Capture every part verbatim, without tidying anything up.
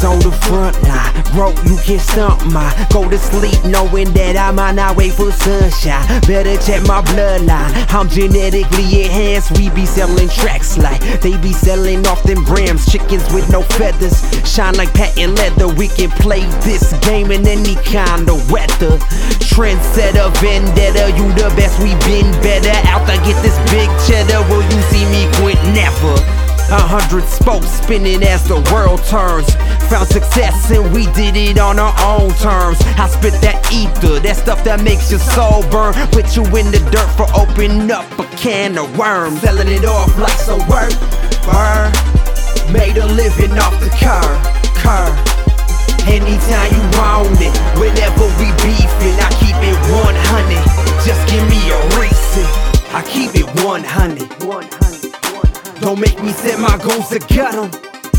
on the front line, bro, you can't stump my. Go to sleep knowing that I'm on our way for sunshine. Better check my bloodline, I'm genetically enhanced. We be selling tracks like they be selling off them grams. Chickens with no feathers, shine like patent leather. We can play this game in any kind of weather. Trendsetter, vendetta, you the best, we been better. Out to get this big cheddar, will you see me quit? Never. A hundred spokes spinning as the world turns. Found success and we did it on our own terms. I spit that ether, that stuff that makes your soul burn. Put you in the dirt for opening up a can of worms. Selling it off like some work, burn. Made a living off the curb, curb. Anytime you want it, whenever we beefing, I keep it one hundred. Just give me a reason, I keep it one hundred. Don't make me set my goals to gut 'em.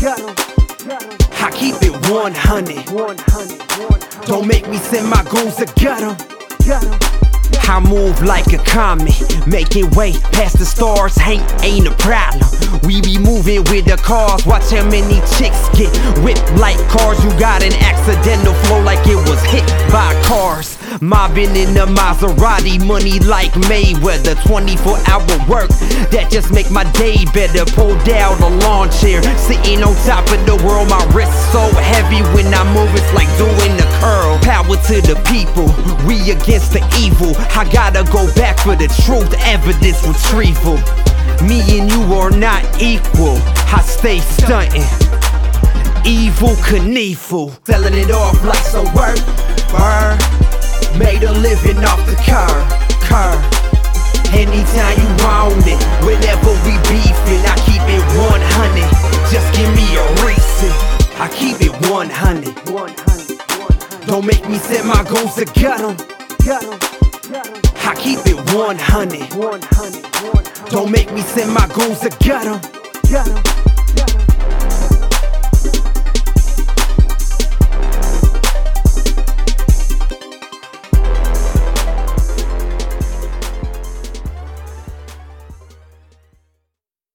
I keep it one hundred. Don't make me set my goals to gut 'em. I move like a comet, making way past the stars. Ain't, ain't a problem. We be moving with the cars. Watch how many chicks get whipped like cars. You got an accidental flow like it was hit by cars. Mobbing in the Maserati, money like Mayweather. Twenty-four hour work, that just make my day better. Pulled out a lawn chair, sitting on top of the world. My wrist so heavy when I move, it's like doing a curl. Power to the people, we against the evil. I gotta go back for the truth, evidence retrieval. Me and you are not equal, I stay stunting. Evil Knievel, selling it off like some work, burn. Made a living off the curb, curb. Anytime you want it, whenever we beefing, I keep it one hundred. Just give me a reason, I keep it one hundred. Don't make me set my goals to gut 'em. I keep it one hundred. Don't make me set my goals to gut 'em.